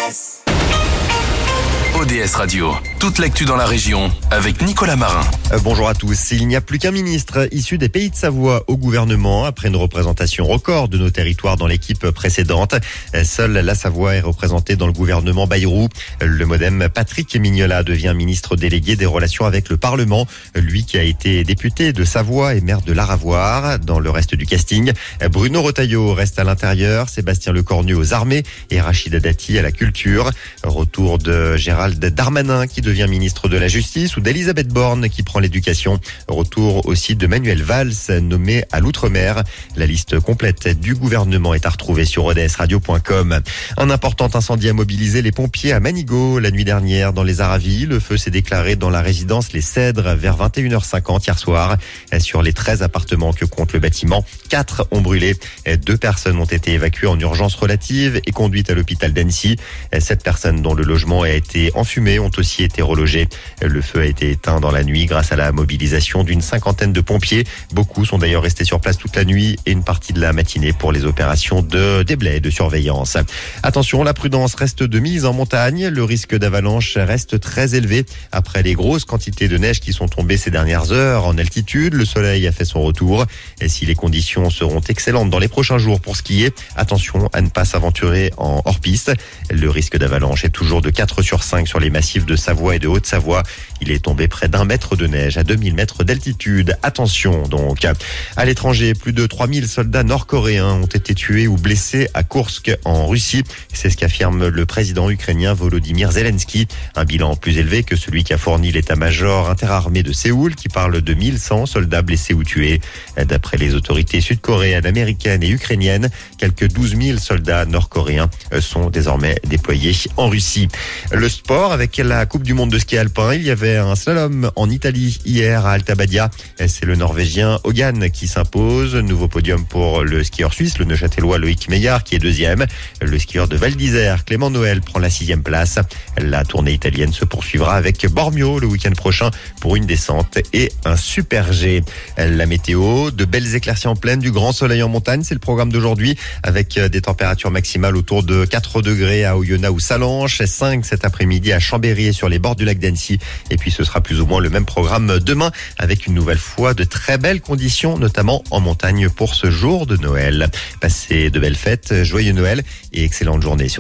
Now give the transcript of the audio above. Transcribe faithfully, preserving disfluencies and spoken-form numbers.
S. O D S Radio, toute l'actu dans la région avec Nicolas Marin. Euh, bonjour à tous. Il n'y a plus qu'un ministre issu des Pays de Savoie au gouvernement après une représentation record de nos territoires dans l'équipe précédente. Euh, Seule la Savoie est représentée dans le gouvernement Bayrou. Le modem Patrick Mignola devient ministre délégué des relations avec le Parlement. Lui qui a été député de Savoie et maire de l'Aravoir. Dans le reste du casting, Bruno Retailleau reste à l'intérieur, Sébastien Lecornu aux armées et Rachida Dati à la culture. Retour de Gérald Darmanin qui devient ministre de la Justice ou d'Elisabeth Borne qui prend l'éducation. Retour aussi de Manuel Valls nommé à l'Outre-mer. La liste complète du gouvernement est à retrouver sur o d s radio point com. Un important incendie a mobilisé les pompiers à Manigot la nuit dernière dans les Aravis. Le feu s'est déclaré dans la résidence Les Cèdres vers vingt et une heures cinquante hier soir. Sur les treize appartements que compte le bâtiment, quatre ont brûlé. Deux personnes ont été évacuées en urgence relative et conduites à l'hôpital d'Annecy. Sept personnes dont le logement a été enfumé ont aussi été relogées. Le feu a été éteint dans la nuit grâce à la mobilisation d'une cinquantaine de pompiers. Beaucoup sont d'ailleurs restés sur place toute la nuit et une partie de la matinée pour les opérations de déblai et de surveillance. Attention, la prudence reste de mise en montagne. Le risque d'avalanche reste très élevé. Après les grosses quantités de neige qui sont tombées ces dernières heures en altitude, le soleil a fait son retour. Et si les conditions seront excellentes dans les prochains jours pour skier, attention à ne pas s'aventurer en hors-piste. Le risque d'avalanche est toujours de quatre sur cinq sur les massifs de Savoie et de Haute-Savoie. Il est tombé près d'un mètre de neige à deux mille mètres d'altitude. Attention donc. À l'étranger, plus de trois mille soldats nord-coréens ont été tués ou blessés à Koursk en Russie. C'est ce qu'affirme le président ukrainien Volodymyr Zelensky. Un bilan plus élevé que celui qu'a fourni l'état-major interarmé de Séoul qui parle de mille cent soldats blessés ou tués. D'après les autorités sud-coréennes, américaines et ukrainiennes, quelques douze mille soldats nord-coréens sont désormais déployés en Russie. Le sport avec la Coupe du monde de ski alpin. Il y avait un slalom en Italie hier à Alta Badia. C'est le Norvégien Hogan qui s'impose. Nouveau podium pour le skieur suisse, le Neuchâtelois Loïc Meillard qui est deuxième. Le skieur de Val d'Isère, Clément Noël, prend la sixième place. La tournée italienne se poursuivra avec Bormio le week-end prochain pour une descente et un super G. La météo, de belles éclaircies en pleine, du grand soleil en montagne, c'est le programme d'aujourd'hui avec des températures maximales autour de quatre degrés à Oyonnax ou Salanches, cinq cet après-midi à Chambéry et sur les bords du lac d'Annecy. Et puis ce sera plus ou moins le même programme demain avec une nouvelle fois de très belles conditions, notamment en montagne pour ce jour de Noël. Passez de belles fêtes, joyeux Noël et excellente journée sur